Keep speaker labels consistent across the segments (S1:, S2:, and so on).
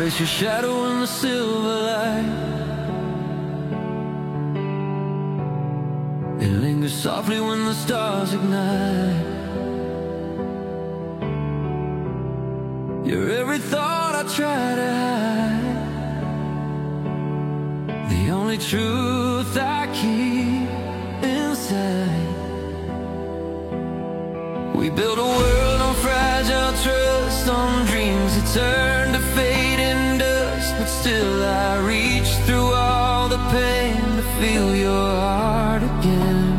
S1: trace your shadow in the silver light. It lingers softly when the stars ignite. You're every thought I try to hide, the only truth I keep inside. We built a world on fragile trust, on dreams that turn to fading dust. But still I reach through all the pain to feel your heart again,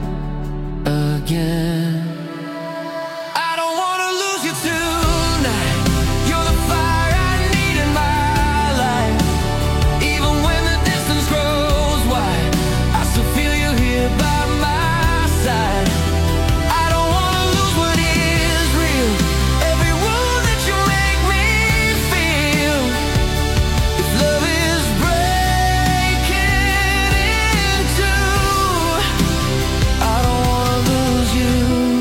S1: again. I don't wanna lose you tonight. You're the fire I need in my life. Even when the distance grows wide, I still feel you here by my side. I don't wanna lose what is real, every wound that you make me feel. If love is breaking in two, I don't wanna lose you.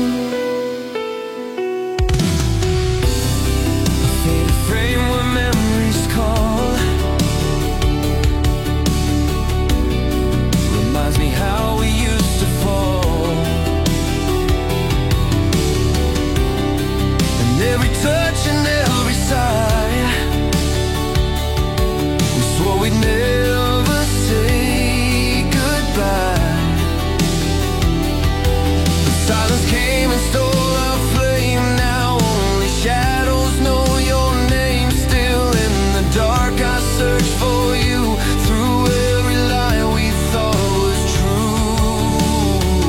S1: Faded frame where memories call reminds me how we used to fall. And every touch and every sigh, we swore we'd never say goodbye. The silence came and stole our flame. Now only shadows know your name. Still in the dark I search for you, through every lie we thought was true.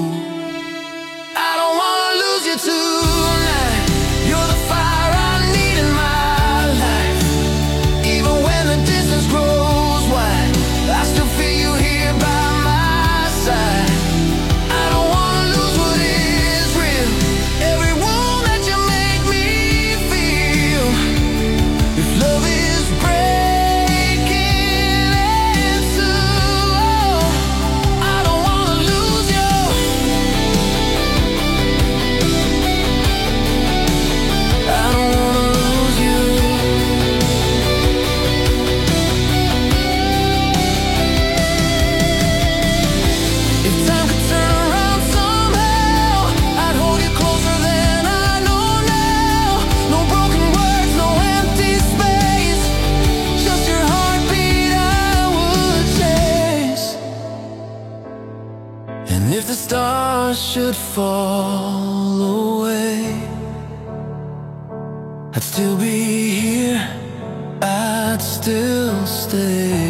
S1: I don't wanna lose you tonight. You're the fire I need in my life. Even when the distance grows wide, I still feel you here by my side. I don't wanna lose what is real, every wound that you make me feel. If love is breaking in two, I don't wanna lose you. I don't wanna lose you. If time could turn around somehow, I'd hold you closer than I know now. No broken words, no empty space, just your heartbeat I would chase. And if the stars should fall away, I'd still be here, I'd still stay.